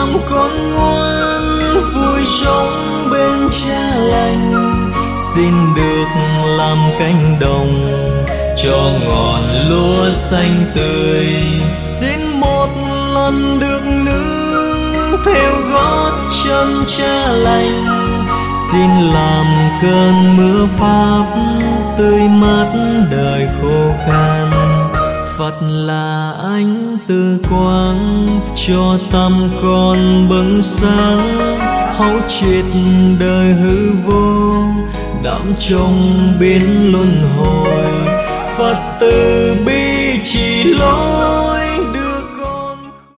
làm con ngoan, vui sống bên cha lành. Xin được làm cánh đồng cho ngọn lúa xanh tươi, xin một lần được nương theo gót chân cha lành. Xin làm cơn mưa Pháp tươi mát đời khô khan. Phật là ánh từ quang cho tâm con bừng sáng, thấu triệt đời hư vô đắm trong biến luân hồi. Phật từ bi chỉ lối